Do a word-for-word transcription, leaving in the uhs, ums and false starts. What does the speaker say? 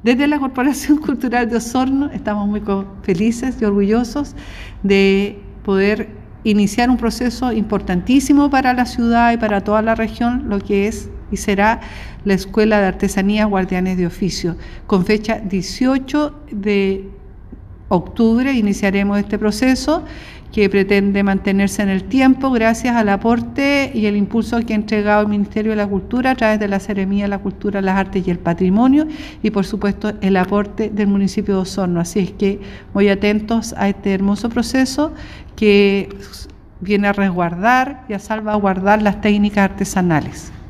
Desde la Corporación Cultural de Osorno estamos muy felices y orgullosos de poder iniciar un proceso importantísimo para la ciudad y para toda la región, lo que es y será la Escuela de Artesanía Guardianes de Oficio. Con fecha dieciocho de octubre iniciaremos este proceso que pretende mantenerse en el tiempo gracias al aporte y el impulso que ha entregado el Ministerio de la Cultura a través de la Seremía de la Cultura, las Artes y el Patrimonio y por supuesto el aporte del municipio de Osorno. Así es que muy atentos a este hermoso proceso que viene a resguardar y a salvaguardar las técnicas artesanales.